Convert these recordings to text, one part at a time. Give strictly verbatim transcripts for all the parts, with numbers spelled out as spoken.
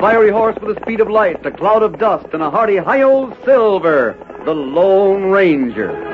fiery horse with the speed of light, a cloud of dust, and a hearty hi-yo Silver, the Lone Ranger.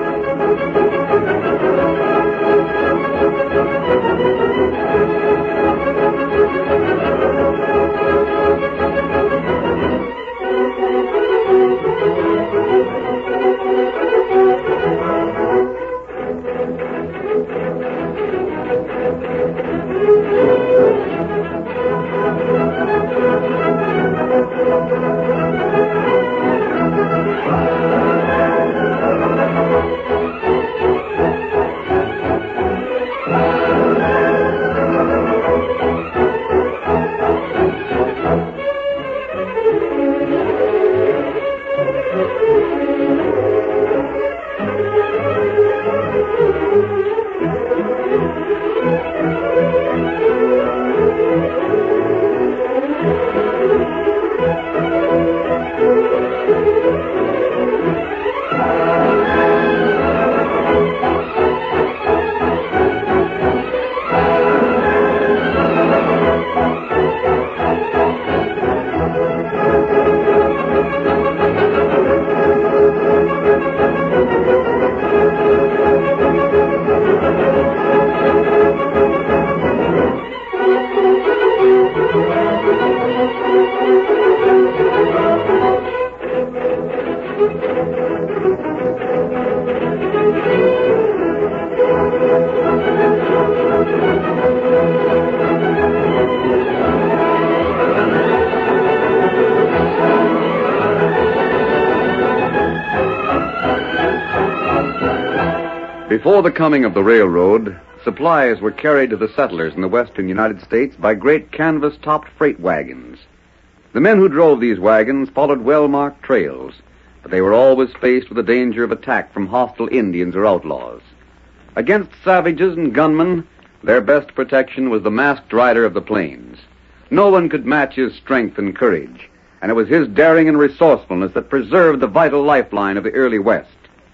Before the coming of the railroad, supplies were carried to the settlers in the western United States by great canvas-topped freight wagons. The men who drove these wagons followed well-marked trails, but they were always faced with the danger of attack from hostile Indians or outlaws. Against savages and gunmen, their best protection was the masked rider of the plains. No one could match his strength and courage, and it was his daring and resourcefulness that preserved the vital lifeline of the early West.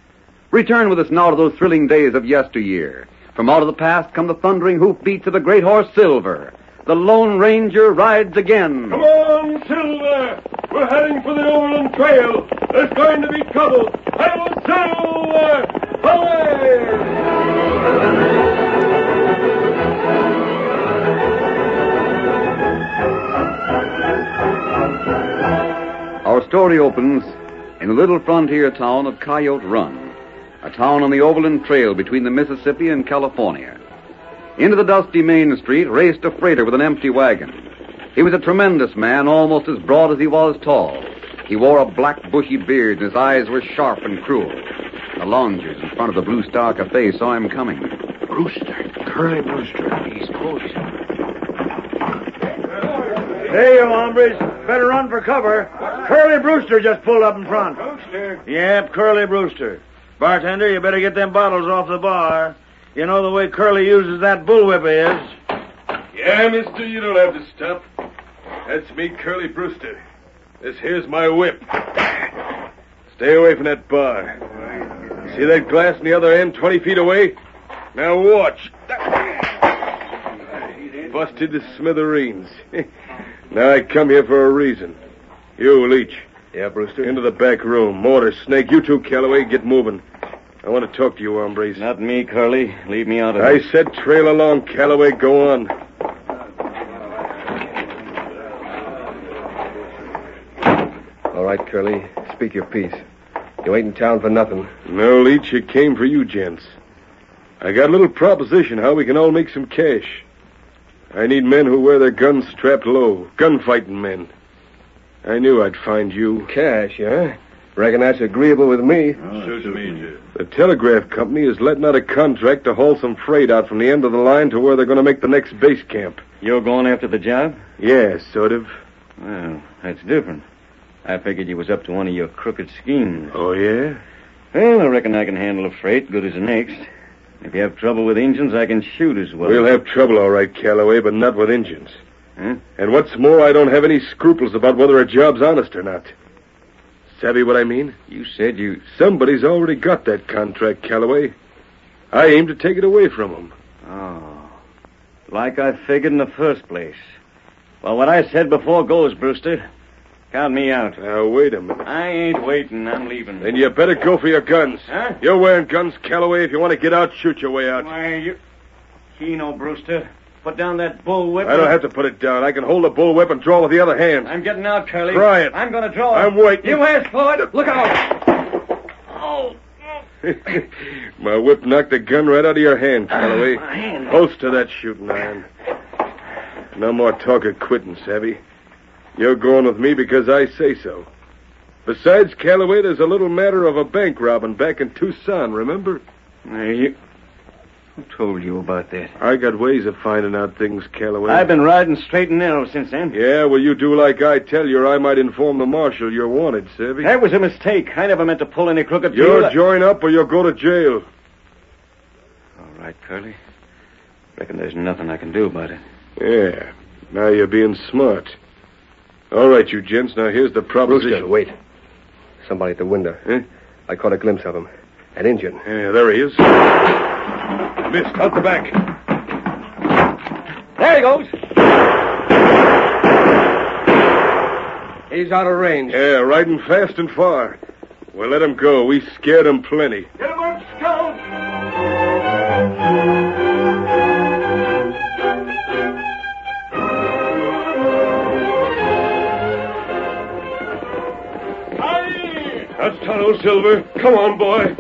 Return with us now to those thrilling days of yesteryear. From out of the past come the thundering hoofbeats of the great horse Silver. The Lone Ranger rides again. Come on, Silver! We're heading for the Overland Trail. There's going to be trouble. Hail, Silver! Hooray! Our story opens in the little frontier town of Coyote Run, a town on the Overland Trail between the Mississippi and California. Into the dusty main street raced a freighter with an empty wagon. He was a tremendous man, almost as broad as he was tall. He wore a black bushy beard, and his eyes were sharp and cruel. The loungers in front of the Blue Star Cafe saw him coming. Brewster, Curly Brewster, East Coast. Hey, you hombres, better run for cover. Curly Brewster just pulled up in front. Brewster. Yep, Curly Brewster. Bartender, you better get them bottles off the bar. You know the way Curly uses that bullwhip is. Yeah, mister, you don't have to stop. That's me, Curly Brewster. This here's my whip. Stay away from that bar. See that glass in the other end, twenty feet away? Now watch. Busted to smithereens. Now I come here for a reason. You, Leach. Yeah, Brewster? Into the back room. Mortar, Snake, you two, Calloway, get moving. I want to talk to you, hombres. Not me, Curly. Leave me out of I it. said trail along, Calloway. Go on. All right, Curly. Speak your piece. You ain't in town for nothing. No, Leach, it came for you, gents. I got a little proposition how we can all make some cash. I need men who wear their guns strapped low. Gunfighting men. I knew I'd find you. Cash, huh? Reckon that's agreeable with me. Suits me, the telegraph company is letting out a contract to haul some freight out from the end of the line to where they're going to make the next base camp. You're going after the job? Yeah, sort of. Well, that's different. I figured you was up to one of your crooked schemes. Oh, yeah? Well, I reckon I can handle a freight good as the next. If you have trouble with engines, I can shoot as well. We'll have trouble, all right, Calloway, but not with engines. Huh? And what's more, I don't have any scruples about whether a job's honest or not. Savvy what I mean? You said you... Somebody's already got that contract, Calloway. I aim to take it away from them. Oh. Like I figured in the first place. Well, what I said before goes, Brewster. Count me out. Now, wait a minute. I ain't waiting. I'm leaving. Then you better go for your guns. Huh? You're wearing guns, Calloway. If you want to get out, shoot your way out. Why, you... Keno, Brewster. Put down that bullwhip. I don't have to put it down. I can hold the bullwhip and draw with the other hand. I'm getting out, Curly. Try it. I'm going to draw. I'm waiting. You asked for it. Look out. Oh. My whip knocked the gun right out of your hand, Calloway. My hand. Close to that shooting iron. No more talk of quitting, Savvy. You're going with me because I say so. Besides, Calloway, there's a little matter of a bank robbing back in Tucson, remember? Hey, you... Who told you about that? I got ways of finding out things, Calloway. I've been riding straight and narrow since then. Yeah, well, you do like I tell you, or I might inform the marshal you're wanted, Savvy. That was a mistake. I never meant to pull any crooked deal. You'll join up or you'll go to jail. All right, Curly. Reckon there's nothing I can do about it. Yeah, now you're being smart. All right, you gents, now here's the proposition. Brewster, wait. Somebody at the window. Huh? I caught a glimpse of him. An Indian. Yeah, there he is. Missed, out the back. There he goes. He's out of range. Yeah, riding fast and far. Well, let him go. We scared him plenty. Get him up, Scout. That's Tonto Silver. Come on, boy.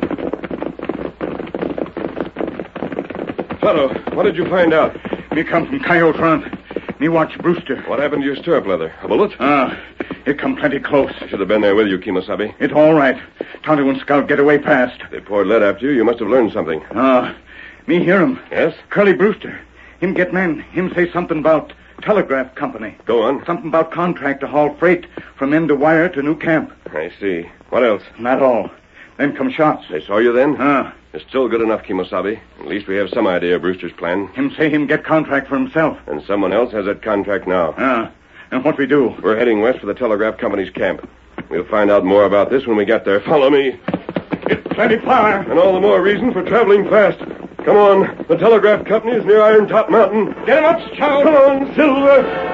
Tonto, what did you find out? Me come from Coyote Run. Me watch Brewster. What happened to your stirrup leather? A bullet? Ah, it come plenty close. I should have been there with you, Kimosabe. It all right. Tonto and Scout get away fast. They poured lead after you. You must have learned something. Ah, me hear him. Yes? Curly Brewster. Him get man. Him say something about telegraph company. Go on. Something about contract to haul freight from end of wire to new camp. I see. What else? Not all. Then come shots. They saw you then? Ah, It's still good enough, Kimosabe. At least we have some idea of Brewster's plan. him say him get contract for himself. And someone else has that contract now. Ah, and what we do? We're heading west for the telegraph company's camp. We'll find out more about this when we get there. Follow me. Get plenty fire. And all the more reason for traveling fast. Come on. The telegraph company is near Iron Top Mountain. Get him up, Scout. Come on, Silver.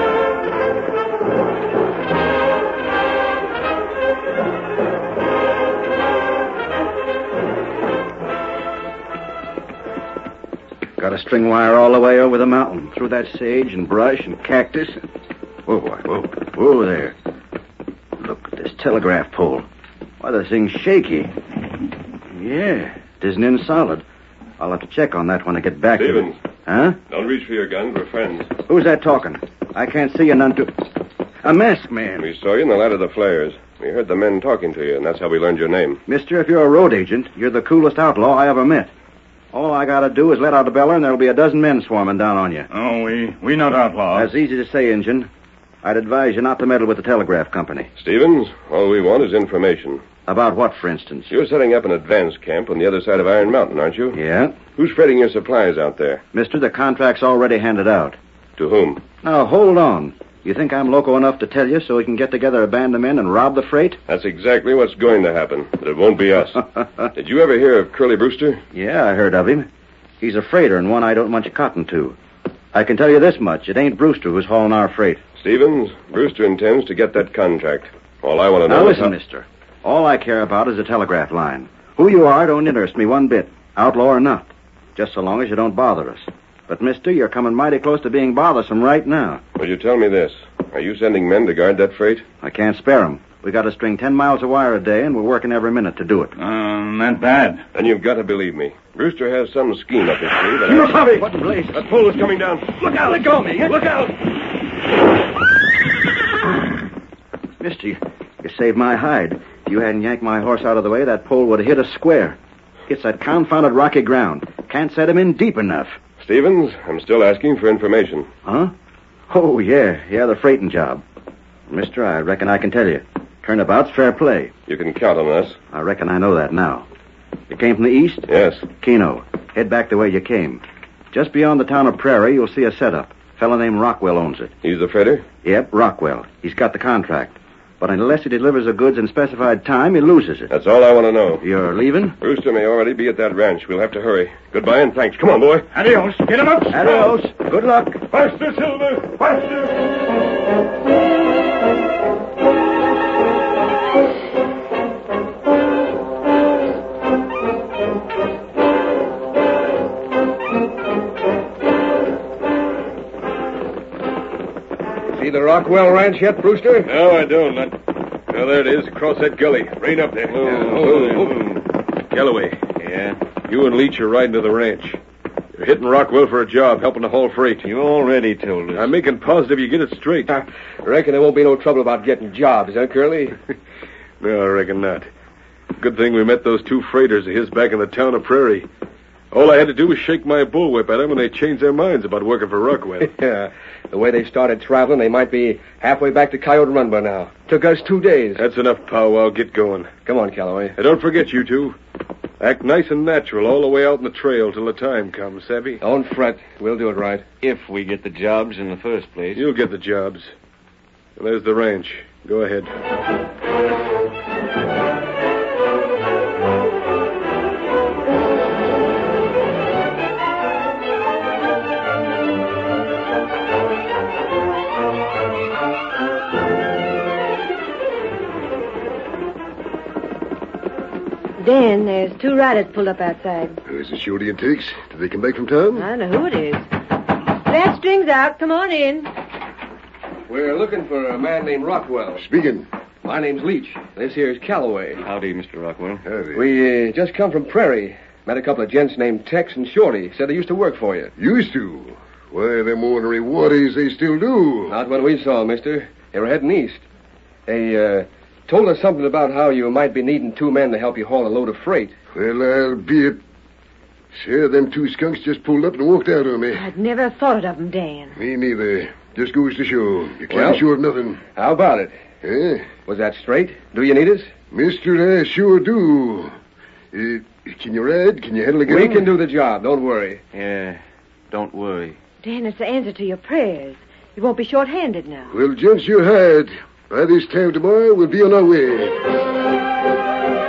Got a string wire all the way over the mountain, through that sage and brush and cactus. Whoa, whoa, whoa there. Look at this telegraph pole. Why, the thing's shaky. Yeah, it isn't in solid. I'll have to check on that when I get back. Stevens. Huh? Don't reach for your guns. We're friends. Who's that talking? I can't see you none too. A masked man. We saw you in the light of the flares. We heard the men talking to you, and that's how we learned your name. Mister, if you're a road agent, you're the coolest outlaw I ever met. All I gotta do is let out a beller, and there'll be a dozen men swarming down on you. Oh, we we not outlaws. That's easy to say, Injun. I'd advise you not to meddle with the telegraph company. Stevens, all we want is information. About what, for instance? You're setting up an advance camp on the other side of Iron Mountain, aren't you? Yeah. Who's freighting your supplies out there? Mister, the contract's already handed out. To whom? Now, hold on. You think I'm loco enough to tell you so we can get together a band of men and rob the freight? That's exactly what's going to happen, but it won't be us. Did you ever hear of Curly Brewster? Yeah, I heard of him. He's a freighter and one I don't much cotton to. I can tell you this much. It ain't Brewster who's hauling our freight. Stevens, Brewster intends to get that contract. All I want to know Now is listen, how- mister. All I care about is the telegraph line. Who you are don't interest me one bit, outlaw or not. Just so long as you don't bother us. But, mister, you're coming mighty close to being bothersome right now. Will you tell me this? Are you sending men to guard that freight? I can't spare 'em. We got to string ten miles of wire a day, and we're working every minute to do it. Um, not bad. Then you've got to believe me. Brewster has some scheme up his sleeve. that You I- Bobby! What in blazes? That pole is coming down. Look out! Let go of me! Look out! Mister, you, you saved my hide. If you hadn't yanked my horse out of the way, that pole would have hit us square. It's that confounded rocky ground. Can't set him in deep enough. Stevens, I'm still asking for information. Huh? Oh, yeah. Yeah, the freighting job. Mister, I reckon I can tell you. Turnabout's fair play. You can count on us. I reckon I know that now. You came from the east? Yes. Keno. Head back the way you came. Just beyond the town of Prairie, you'll see a setup. Fellow named Rockwell owns it. He's the freighter? Yep, Rockwell. He's got the contract. But unless he delivers the goods in specified time, he loses it. That's all I want to know. You're leaving? Brewster may already be at that ranch. We'll have to hurry. Goodbye and thanks. Come on, boy. Adios. Get him up. Adios. Good luck. Faster, Silver! Faster! See the Rockwell Ranch yet, Brewster? No, I don't. Not... Oh, there it is, across that gully. Rain up there. Oh, oh, oh, oh. Galloway, Yeah? you and Leach are riding to the ranch. You're hitting Rockwell for a job, helping to haul freight. You already told us. I'm making positive you get it straight. I reckon there won't be no trouble about getting jobs, huh, Curly? No, I reckon not. Good thing we met those two freighters of his back in the town of Prairie. All I had to do was shake my bullwhip at them, and they changed their minds about working for Rockwell. Yeah. The way they started traveling, they might be halfway back to Coyote Run by now. Took us two days. That's enough powwow. Get going. Come on, Calloway. And don't forget, you two. Act nice and natural all the way out in the trail till the time comes, savvy? Don't fret. We'll do it right. If we get the jobs in the first place. You'll get the jobs. Well, there's the ranch. Go ahead. Dan, there's two riders pulled up outside. Is it Shorty and Tiggs? Did they come back from town? I don't know who it is. That string's out. Come on in. We're looking for a man named Rockwell. Speaking. My name's Leach. This here's Calloway. Howdy, Mister Rockwell. Howdy. We uh, just come from Prairie. Met a couple of gents named Tex and Shorty. Said they used to work for you. Used to. Why, them ornery waddies, they still do. Not when we saw 'em, mister. They were heading east. They uh, told us something about how you might be needing two men to help you haul a load of freight. Well, I'll be it. Sure, them two skunks just pulled up and walked out on me. I'd never thought of 'em, Dan. Me neither. Just goes to show. You can't Well- be sure of nothing. How about it? Eh? Was that straight? Do you need us? Mister, I sure do. Uh, can you ride? Can you handle a gun? We can do the job. Don't worry. Yeah, don't worry. Dan, it's the answer to your prayers. You won't be short-handed now. Well, gents, you're hired. By this time tomorrow, we'll be on our way.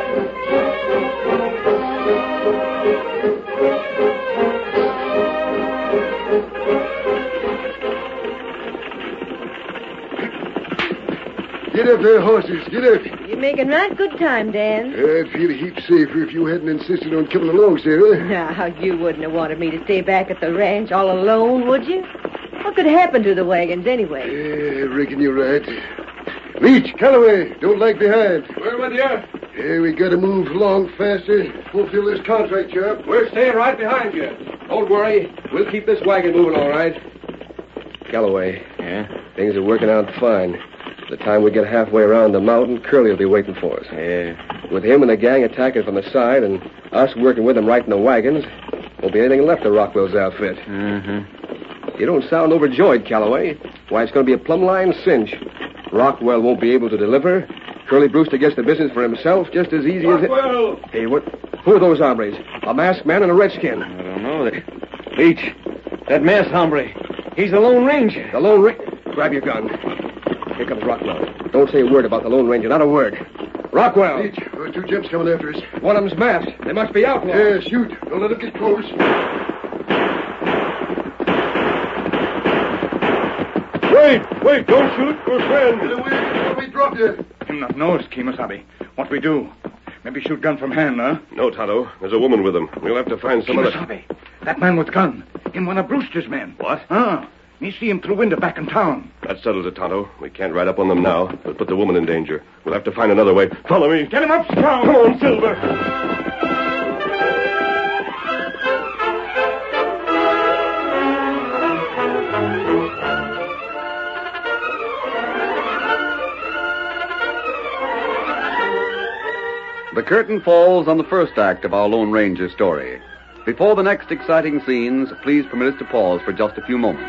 Get up there, horses. Get up. You're making right good time, Dan. I'd feel a heap safer if you hadn't insisted on coming along, Sarah. Now, you wouldn't have wanted me to stay back at the ranch all alone, would you? What could happen to the wagons anyway? Yeah, I reckon you're right. Leach, Calloway, don't lag behind. We're with you. Yeah, we gotta move along faster. Fulfill this contract job. We're staying right behind you. Don't worry. We'll keep this wagon moving all right. Calloway, Yeah? things are working out fine. By the time we get halfway around the mountain, Curly will be waiting for us. Yeah. With him and the gang attacking from the side and us working with them right in the wagons, won't be anything left of Rockwell's outfit. Mm-hmm. You don't sound overjoyed, Calloway. Why, it's going to be a plumb line cinch. Rockwell won't be able to deliver. Curly Brewster gets the business for himself just as easy as it... Rockwell! Hey, what? Who are those hombres? A masked man and a redskin. I don't know. They... Leach, that masked hombre. He's the Lone Ranger. The Lone Ranger... Grab your gun. Here comes Rockwell. Don't say a word about the Lone Ranger, not a word. Rockwell! Leach, there are two gents coming after us. One of them's masked. They must be outlaws. Yeah, shoot. Don't let them get close. Wait! Wait! Don't shoot! We're friends! Get away before we drop you. Him not knows, Kemosabe. What we do? Maybe shoot gun from hand, huh? No, Tonto. There's a woman with him. We'll have to find some other... Kemosabe. That man with gun. Him one of Brewster's men. What? Ah. Me see him through window back in town. That settles it, Tonto. We can't ride up on them now. We'll put the woman in danger. We'll have to find another way. Follow me. Get him up, Scout. Come on, Silver. The curtain falls on the first act of our Lone Ranger story. Before the next exciting scenes, please permit us to pause for just a few moments.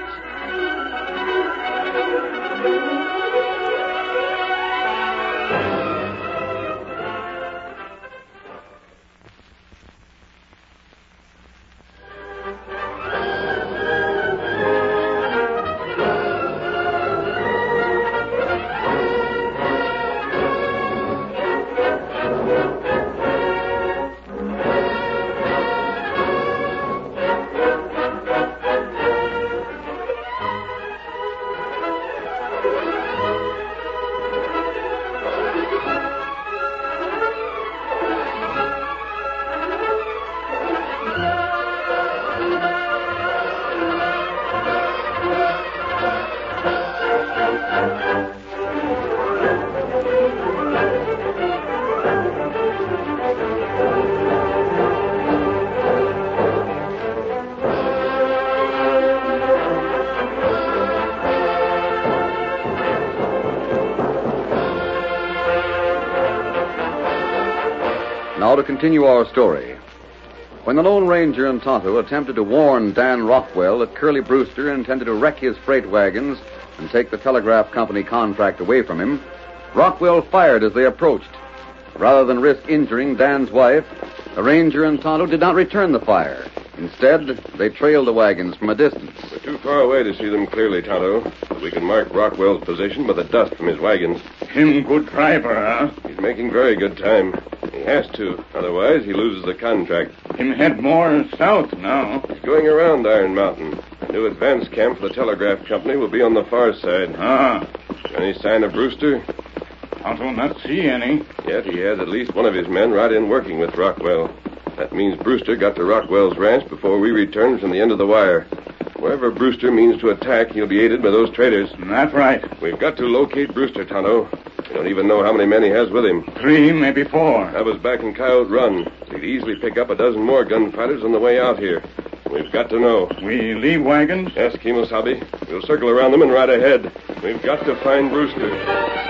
Now to continue our story. When the Lone Ranger and Tonto attempted to warn Dan Rockwell that Curly Brewster intended to wreck his freight wagons and take the telegraph company contract away from him, Rockwell fired as they approached. Rather than risk injuring Dan's wife, the Ranger and Tonto did not return the fire. Instead, they trailed the wagons from a distance. We're too far away to see them clearly, Tonto. We can mark Rockwell's position by the dust from his wagons. Him good driver, huh? He's making very good time. He has to. Otherwise, he loses the contract. Him head more south now. He's going around Iron Mountain. The new advance camp for the telegraph company will be on the far side. Ah. Any sign of Brewster? Tonto not see any. Yet he has at least one of his men right in working with Rockwell. That means Brewster got to Rockwell's ranch before we returned from the end of the wire. Wherever Brewster means to attack, he'll be aided by those traders. That's right. We've got to locate Brewster, Tonto. We don't even know how many men he has with him. Three, maybe four. I was back in Coyote Run. He'd easily pick up a dozen more gunfighters on the way out here. We've got to know. We leave wagons? Yes, Kimosabe. We'll circle around them and ride ahead. We've got to find Brewster.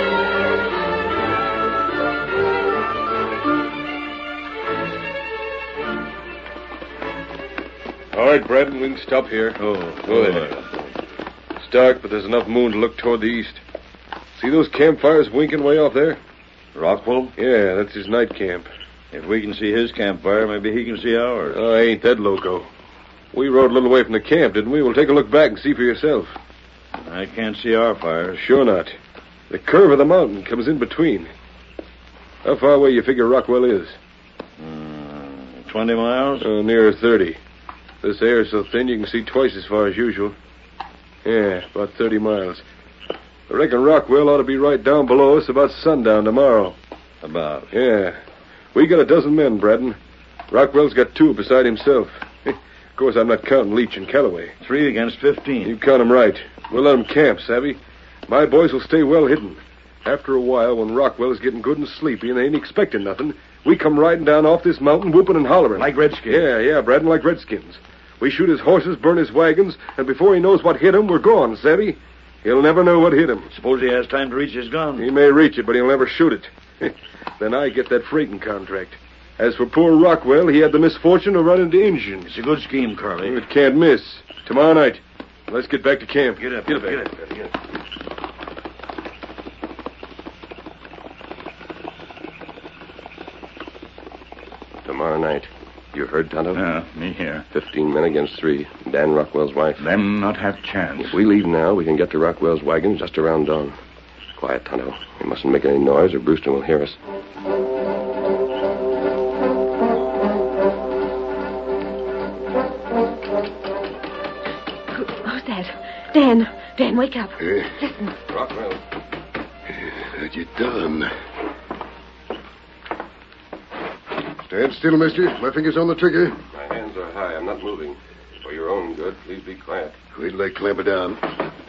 All right, Braden, we can stop here. Oh, go ahead. It's dark, but there's enough moon to look toward the east. See those campfires winking way off there? Rockwell? Yeah, that's his night camp. If we can see his campfire, maybe he can see ours. Oh, I ain't that loco. We rode a little way from the camp, didn't we? We'll take a look back and see for yourself. I can't see our fires. Sure not. The curve of the mountain comes in between. How far away you figure Rockwell is? Uh, Twenty miles? Uh, nearer thirty. This air's so thin you can see twice as far as usual. Yeah, about thirty miles. I reckon Rockwell ought to be right down below us about sundown tomorrow. About? Yeah. We got a dozen men, Braden. Rockwell's got two beside himself. Of course, I'm not counting Leach and Calloway. Three against fifteen. You count them right. We'll let them camp, savvy? My boys will stay well hidden. After a while, when Rockwell is getting good and sleepy and they ain't expecting nothing, we come riding down off this mountain, whooping and hollering. Like redskins? Yeah, yeah, Braden, like redskins. We shoot his horses, burn his wagons, and before he knows what hit him, we're gone, savvy? He'll never know what hit him. Suppose he has time to reach his gun. He may reach it, but he'll never shoot it. Then I get that freighting contract. As for poor Rockwell, he had the misfortune of running into Indians. It's a good scheme, Curly. It can't miss. Tomorrow night. Let's get back to camp. Get up, get up, get get up. up. Get up. Tomorrow night. You heard, Tonto? Yeah, me here. Fifteen men against three. Dan Rockwell's wife. Them not have chance. If we leave now, we can get to Rockwell's wagons just around dawn. Quiet, Tonto. We mustn't make any noise or Brewster will hear us. Who's that? Dan. Dan, wake up. Eh? Listen. Rockwell. What you done? Stand still, mister. My finger's on the trigger. My hands are high. I'm not moving. For your own good, please be quiet. Wait till I clamp it down.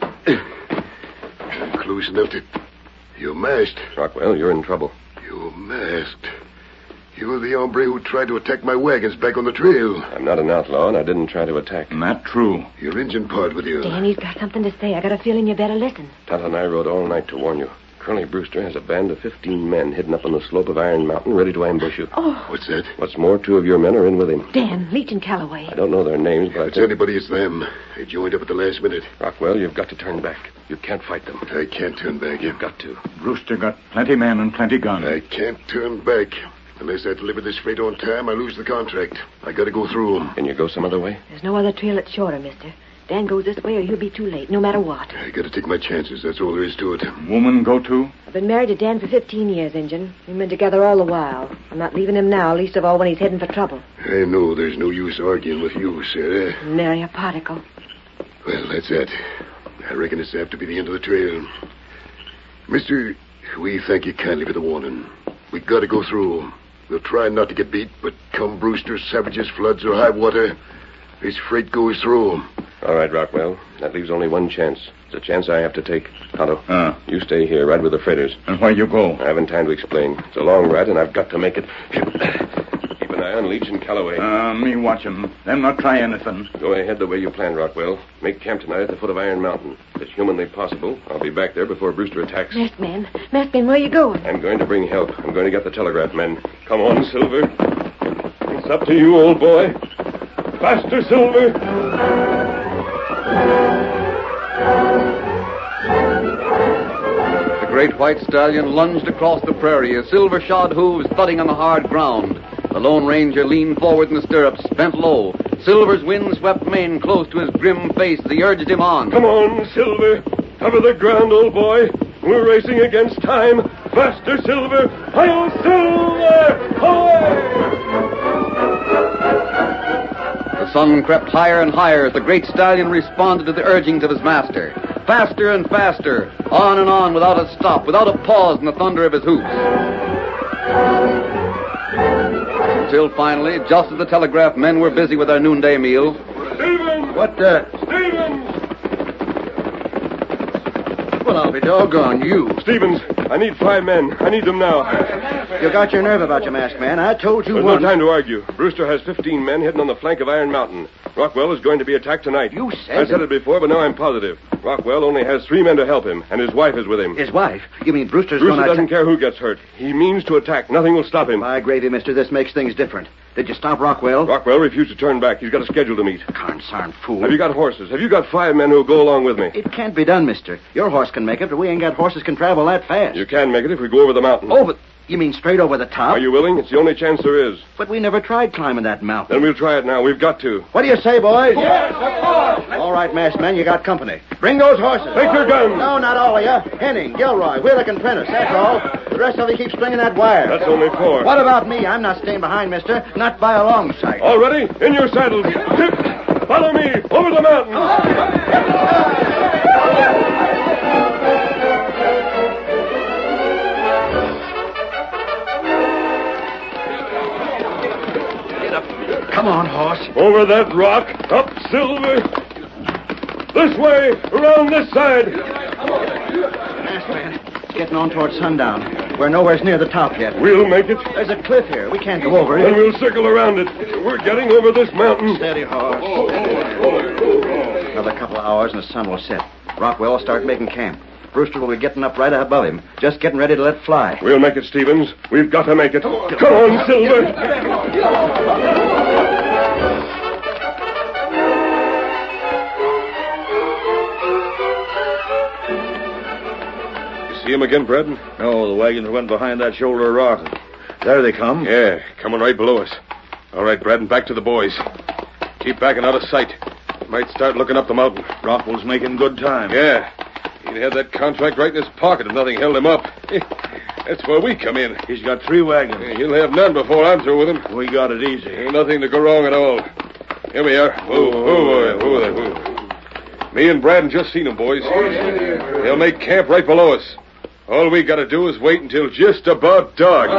Close enough to... You're masked. Rockwell, you're in trouble. You're masked. You were the hombre who tried to attack my wagons back on the trail. I'm not an outlaw, and I didn't try to attack. Not true. Your engine part with you. Dan, he's got something to say. I got a feeling you better listen. Tonto and I rode all night to warn you. Curly Brewster has a band of fifteen men hidden up on the slope of Iron Mountain, ready to ambush you. Oh. What's that? What's more, two of your men are in with him. Dan, Leach and Calloway. I don't know their names, but If I it's think... anybody, it's them. They joined up at the last minute. Rockwell, you've got to turn back. You can't fight them. I can't turn back. You've got to. Brewster got plenty men and plenty guns. I can't turn back. Unless I deliver this freight on time, I lose the contract. I gotta go through them. Can you go some other way? There's no other trail that's shorter, mister. Dan goes this way or he'll be too late, no matter what. I gotta take my chances. That's all there is to it. Woman go too? I've been married to Dan for fifteen years, Injun. We've been together all the while. I'm not leaving him now, least of all when he's heading for trouble. I know there's no use arguing with you, Sarah. Nary a particle. Well, that's it. I reckon it's apt to be the end of the trail. Mister, we thank you kindly for the warning. We gotta go through. We'll try not to get beat, but come Brewster, savages, floods, or high water, this freight goes through. All right, Rockwell. That leaves only one chance. It's a chance I have to take. Tonto, Uh, you stay here, ride with the freighters. and where you go? I haven't time to explain. It's a long ride, and I've got to make it. Keep an eye on Leach and Calloway. Uh, me watch 'em. Them not try anything. Go ahead the way you planned, Rockwell. Make camp tonight at the foot of Iron Mountain. If it's humanly possible, I'll be back there before Brewster attacks. Masked man. Masked man, where you going? I'm going to bring help. I'm going to get the telegraph men. Come on, Silver. It's up to you, old boy. Faster, Silver. The great white stallion lunged across the prairie, his silver-shod hooves thudding on the hard ground. The Lone Ranger leaned forward in the stirrups, bent low. Silver's wind-swept mane close to his grim face as he urged him on. Come on, Silver. Cover the ground, old boy. We're racing against time. Faster, Silver. Hi-yo, Silver! Away! The sun crept higher and higher as the great stallion responded to the urgings of his master. Faster and faster, on and on without a stop, without a pause in the thunder of his hoofs. Until finally, just as the telegraph men were busy with their noonday meal... Stevens! What, uh... Stevens! Well, I'll be doggone you. Stevens, I need five men. I need them now. You got your nerve about you, masked man. I told you There's once. no time to argue. Brewster has fifteen men hidden on the flank of Iron Mountain. Rockwell is going to be attacked tonight. You said... I said it before, but now I'm positive. Rockwell only has three men to help him, and his wife is with him. His wife? You mean Brewster's Brewster going to... doesn't care who gets hurt. He means to attack. Nothing will stop him. My gravy, mister, this makes things different. Did you stop Rockwell? Rockwell refused to turn back. He's got a schedule to meet. Consarn fool. Have you got horses? Have you got five men who'll go along with me? It can't be done, mister. Your horse can make it, but we ain't got horses can travel that fast. You can make it if we go over the mountain. Oh, but you mean straight over the top? Are you willing? It's the only chance there is. But we never tried climbing that mountain. Then we'll try it now. We've got to. What do you say, boys? Yes, of course. All right, masked men, you got company. Bring those horses. Take your guns. No, not all of you. Henning, Gilroy, Wheeler, and Prentice. That's all. The rest of you keep stringing that wire. That's only four. What about me? I'm not staying behind, mister. Not by a long sight. All ready? In your saddles. Tip. Follow me. Over the mountain. Come on, horse. Over that rock. Up, Silver. This way. Around this side. Masked man, it's getting on towards sundown. We're nowhere near the top yet. We'll make it. There's a cliff here. We can't go over Then it. we'll circle around it. We're getting over this mountain. Steady, horse. Another couple of hours and the sun will set. Rockwell will start making camp. Brewster will be getting up right above him, just getting ready to let fly. We'll make it, Stevens. We've got to make it. Come on, Silver. See him again, Brad? No, the wagons went behind that shoulder of rock. There they come. Yeah, coming right below us. All right, Brad, back to the boys. Keep backing out of sight. Might start looking up the mountain. Rockwell's making good time. Yeah. He'd have that contract right in his pocket if nothing held him up. That's where we come in. He's got three wagons. Yeah, he'll have none before I'm through with him. We got it easy. Ain't nothing to go wrong at all. Here we are. Whoa, whoa, whoa, whoa, whoa. Me and Braden just seen them, boys. They'll make camp right below us. All we got to do is wait until just about dark.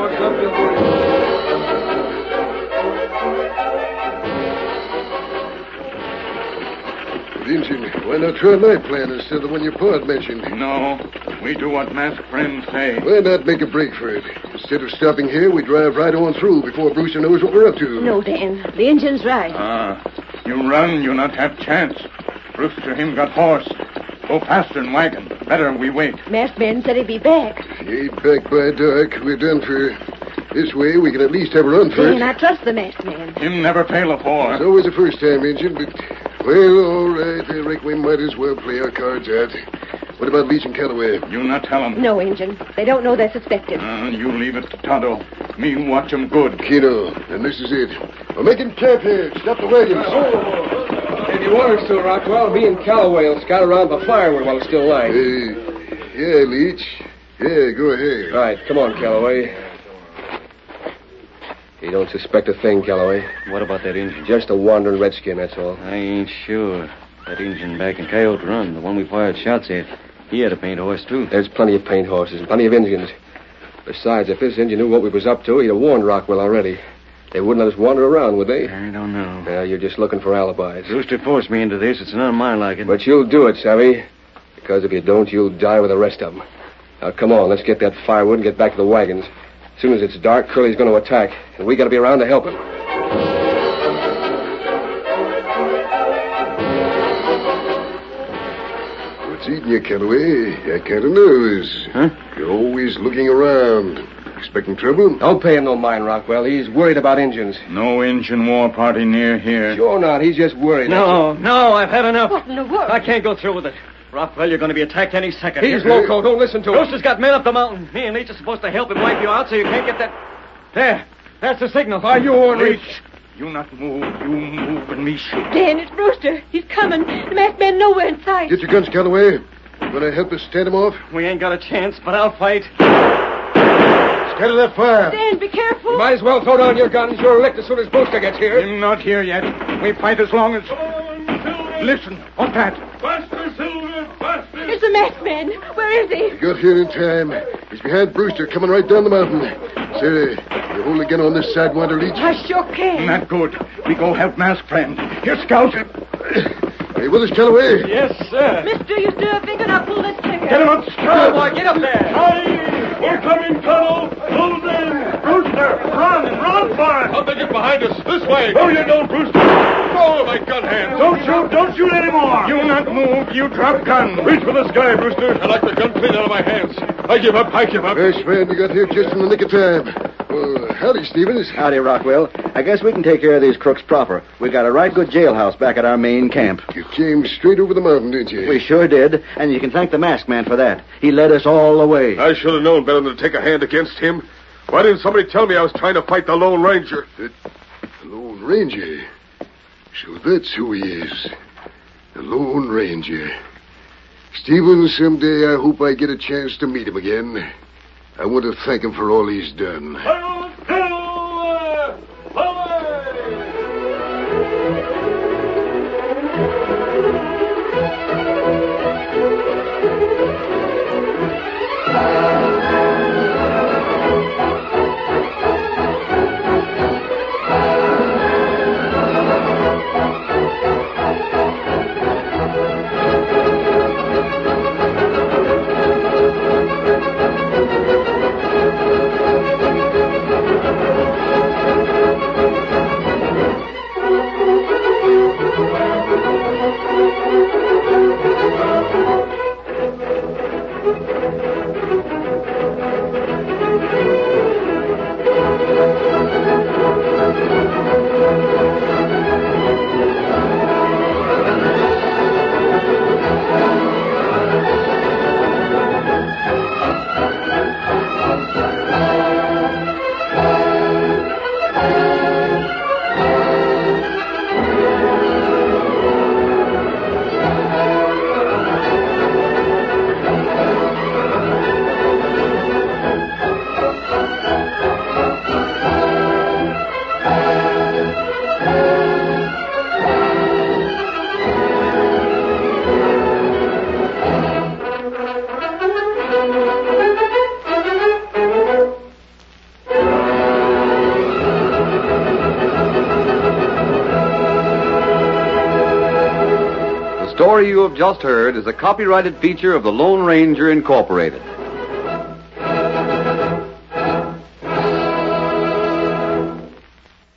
Injun, why not try my plan instead of the one your pa mentioned? No, we do what masked friends say. Why not make a break for it? Instead of stopping here, we drive right on through before Brewster knows what we're up to. No, Dan. The Injun's right. Ah, you run, you not have chance. Brewster him got horse. Go faster in wagon. Better we wait. Masked man said he'd be back. He ain't back by dark. We're done for. This way, we can at least have a run for Dan, it. I trust the masked man. Him never fail afore. It's always the first time, Injun, but... Well, all right. I reckon we might as well play our cards out. What about Leach and Calloway? You not tell 'em. No, Injun. They don't know they're suspected. Uh, you leave it to Tonto. Me watch 'em good. Keno, and this is it. We're making camp here. Stop the wagons. If you want us to, Rockwell, me and Calloway will scout around the firewood while it's still light. Hey, yeah, Leach. Yeah, go ahead. All right, come on, Calloway. You don't suspect a thing, Calloway. What about that Injun? Just a wandering redskin, that's all. I ain't sure. That Injun back in Coyote Run, the one we fired shots at, he had a paint horse, too. There's plenty of paint horses and plenty of Indians. Besides, if this Indian knew what we was up to, he'd have warned Rockwell already. They wouldn't let us wander around, would they? I don't know. Yeah, you're just looking for alibis. Brewster forced me into this. It's none of my liking. But you'll do it, Savvy. Because if you don't, you'll die with the rest of them. Now, come on, let's get that firewood and get back to the wagons. As soon as it's dark, Curly's going to attack, and we got to be around to help him. What's eating you, Calloway? I kind of knows. Huh? You're always looking around. Expecting trouble? Don't pay him no mind, Rockwell. He's worried about Indians. No Indian war party near here. Sure not. He's just worried. No, no, I've had enough. What in the world? I can't go through with it. Rockwell, you're going to be attacked any second. He's loco. Don't listen to him. Brewster's got men up the mountain. Me and Leach are supposed to help him wipe you out so you can't get that... There. That's the signal. Are you on reach? Leach, you not move. You move and me shoot. Dan, it's Brewster. He's coming. The masked man nowhere in sight. Get your guns, Calloway. Going to help us stand him off? We ain't got a chance, but I'll fight. Scatter that fire. Dan, be careful. You might as well throw down your guns. You're licked as soon as Brewster gets here. I'm not here yet. We fight as long as... Listen, what's that? Faster, Silver, faster! It's the masked man. Where is he? We got here in time. He's behind Brewster, coming right down the mountain. Say, you hold again on this side, Wander Leach? I sure can. Not good. We go help masked friend. Here, Scout. Are you with us, Calloway? Yes, sir. Mister, you still thinking I'll pull this trigger? Get him up, Scout. boy, get up there. Aye, we're coming, Colonel. Hold in. Brewster, run, run for it. How'd they get behind us? This way. Oh, you don't, Brewster. Oh, my gun hand. Don't shoot, don't shoot anymore. You not move. You drop gun. Reach for the sky, Brewster. I like the gun clean out of my hands. I give up. I give up. Yes, friend, you got here just in the nick of time. Well, howdy, Stevens. Howdy, Rockwell. I guess we can take care of these crooks proper. We got a right good jailhouse back at our main camp. You came straight over the mountain, didn't you? We sure did, and you can thank the masked man for that. He led us all the way. I should have known better than to take a hand against him. Why didn't somebody tell me I was trying to fight the Lone Ranger? The, the Lone Ranger? So that's who he is. The Lone Ranger. Stevens, someday I hope I get a chance to meet him again. I want to thank him for all he's done. Hail, hail, away! The story you have just heard is a copyrighted feature of the Lone Ranger Incorporated.